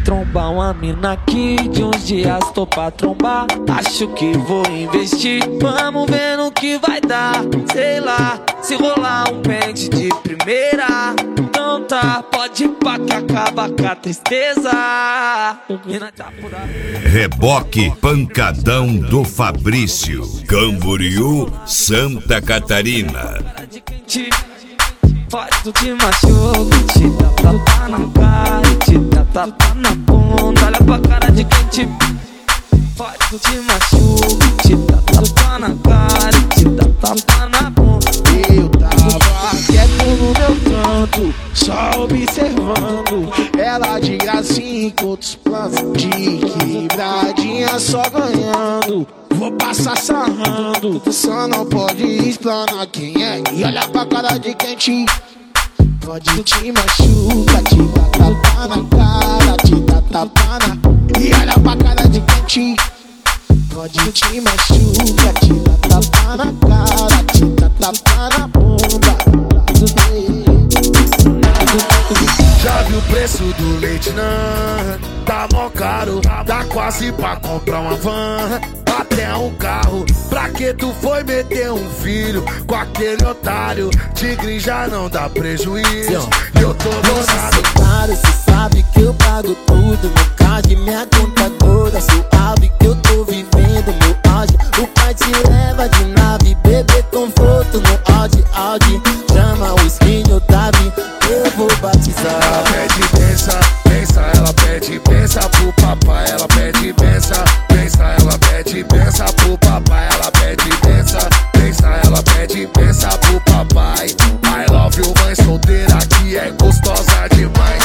trombar uma mina aqui, de uns dias tô pra trombar. Acho que vou investir, vamos ver no que vai dar. Sei lá, se rolar um pente de primeira, então tá, pode ir pra que acaba com a tristeza. Mina tá por aí. Reboque Pancadão do Fabrício, Camboriú, Santa Catarina. Faz tu te machuca, te dá tapa na cara, te dá tapa na bunda. Olha pra cara de quem te faz tu te machuca, te dá tapa na cara, te dá tapa na bunda. Eu tava quieto no meu canto, só observando ela de gracinha com outros planos, de quebradinha só ganhando. Vou passar sarrando, só não pode explanar quem é. E olha pra cara de quem te pode te machuca, te dá tapa na cara, te dá tapa na. E olha pra cara de quem te pode te machuca, te dá tapa na cara, te dá tapa na bunda. Já viu o preço do leite, não? Tá mó caro, dá quase pra comprar uma van, até um carro. Pra que tu foi meter um filho com aquele otário? Tigre já não dá prejuízo, eu tô bolado. Cê sabe que eu pago tudo, meu card, minha conta toda suave, que eu tô vivendo meu auge. O pai te leva de nave, bebê conforto no Audi. Chama o Skinny Otávio, eu vou batizar. Ela pede benção, benção, ela pede benção pro papai. Ela pede benção, benção, ela pede benção pro papai. Ela pede benção, benção, ela pede benção pro papai. I love you, mãe solteira que é gostosa demais.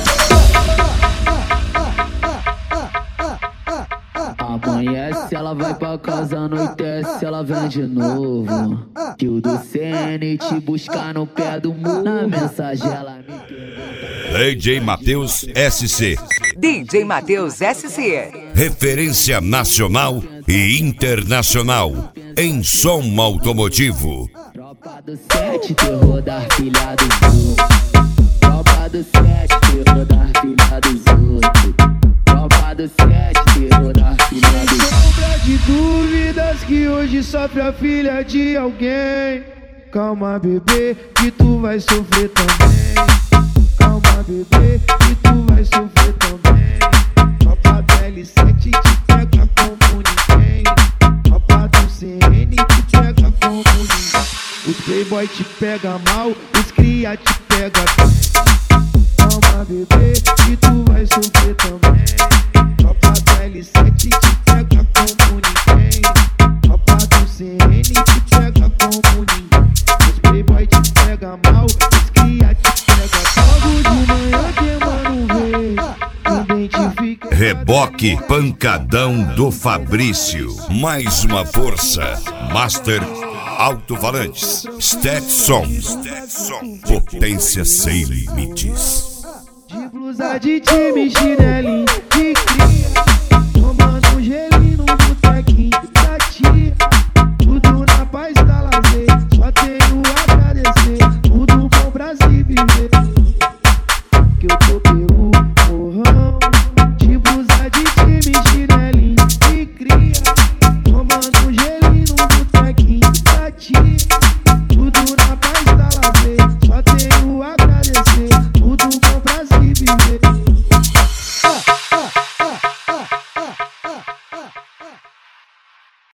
Amanhece, ela vai pra casa, anoitece, ela vem de novo. Que o do CN te buscar no pé do muro. Na mensagem ela me pergunta. DJ Matheus SC. DJ Matheus SC. Referência nacional e internacional em som automotivo. Tropa do 7, terror da filha dos outros. Tropa do 7, terror da filha dos outros. Tropa do 7, terror da filha dos outros. Sombra de dúvidas que hoje sofre a filha de alguém. Calma, bebê, que tu vai sofrer também. Calma, bebê, que tu vai sofrer também. Tropa do L7 te pega como ninguém. Tropa do CN te pega como ninguém. Os playboy te pega mal, os cria te pega bem. Calma, bebê, que tu vai sofrer também. Tropa do L7 te pega como ninguém. Tropa do CN te pega como ninguém. Os playboy te pega mal, os cria te pega. Logo de manhã queimando identifica. Reboque Pancadão do Fabrício. Mais uma força. Master Alto-Falantes. Stetson. Potência sem limites. De blusa de time, chinelinho,